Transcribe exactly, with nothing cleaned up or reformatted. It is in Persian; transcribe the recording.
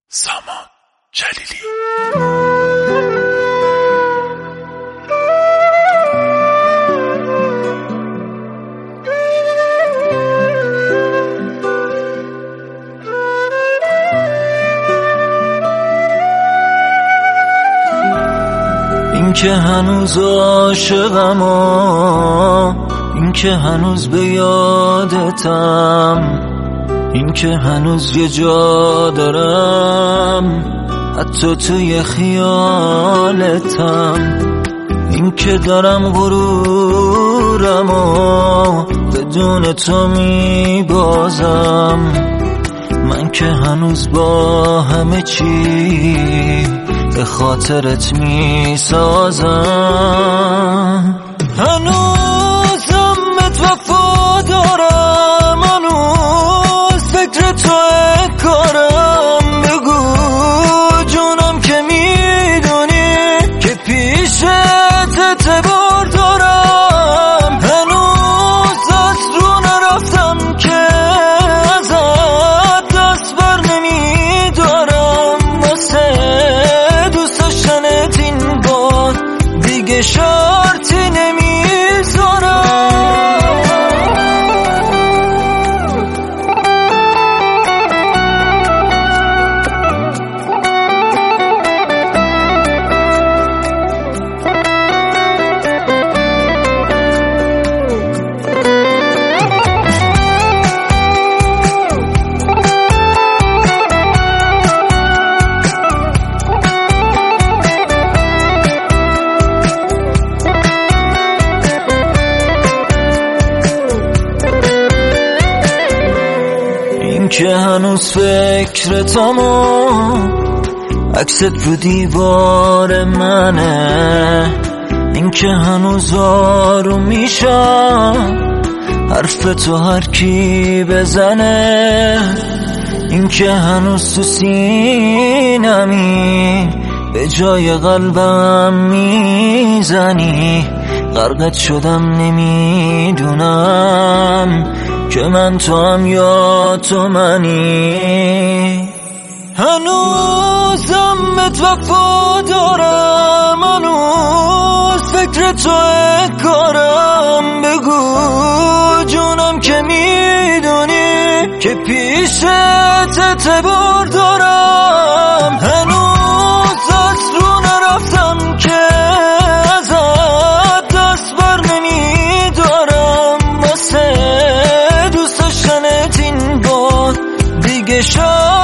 سامان جلیلی. این که هنوز عاشقم و این که هنوز به یادتم، این که هنوز یه جا دارم حتی توی خیالتم، این که دارم غرورم و بدون تو میبازم، من که هنوز با همه چی به خاطرت میسازم. هنوزم بهت وفا دارم، هنوز فکر توی کارم، بگو جونم که میدونی که پیشت اعتبار دارم، هنوز از رو نرفتم که ازت دست بر نمیدارم، واسه دوست داشتنت این بار دیگه شرطی نمیذارم. که هنوز فکرتم و عکست رو دیوار منه، این که هنوز آروم میشم حرف تو هر کی بزنه، این که هنوز تو سینمی به جای قلبم میزنی، غرقت شدم نمیدونم که من تو هم یا تو منی. هنوزم بهت وفا دارم، هنوز فکر توی کارم، بگو جونم که میدونی که پیشت اعتبار دارم، هنوز از رو نرفتم که ازت دست بر نمیدارم، واسه دیگه شد